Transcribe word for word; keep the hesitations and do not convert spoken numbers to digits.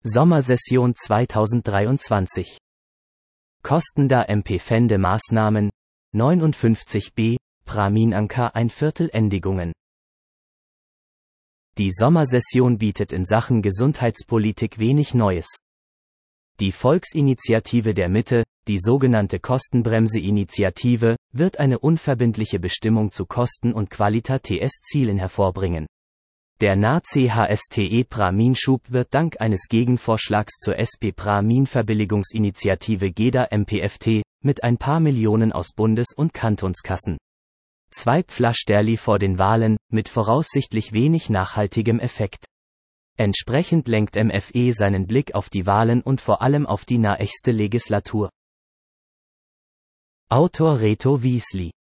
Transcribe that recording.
Sommersession zweitausenddreiundzwanzig. Kostender M P-Fände Maßnahmen, neunundfünfzig b, Pramin-Anker ein Viertel Endigungen. Die Sommersession bietet in Sachen Gesundheitspolitik wenig Neues. Die Volksinitiative der Mitte, die sogenannte Kostenbremse-Initiative, wird eine unverbindliche Bestimmung zu Kosten- und Qualitätszielen hervorbringen. Der N A C H S T E-Pramin-Schub wird dank eines Gegenvorschlags zur S P-Pramin-Verbilligungsinitiative G E D A M P F T, mit ein paar Millionen aus Bundes- und Kantonskassen. Zwei Pflasterli vor den Wahlen, mit voraussichtlich wenig nachhaltigem Effekt. Entsprechend lenkt M F E seinen Blick auf die Wahlen und vor allem auf die nächste Legislatur. Autor Reto Wiesli.